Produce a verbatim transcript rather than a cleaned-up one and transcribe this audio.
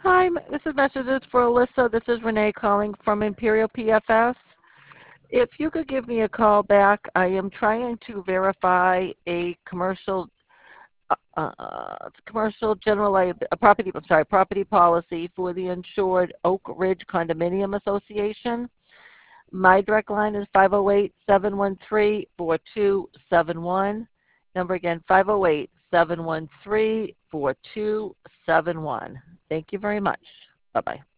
Hi, m- this is messages for Alyssa. This is Renee calling from Imperial P F S. If you could give me a call back, I am trying to verify a commercial, uh, uh, commercial general liability, a property, I'm sorry, property policy for the insured Oak Ridge Condominium Association. My direct line is five oh eight, seven one three, four two seven one. Number again, five oh eight, seven one three, four two seven one. Thank you very much. Bye-bye.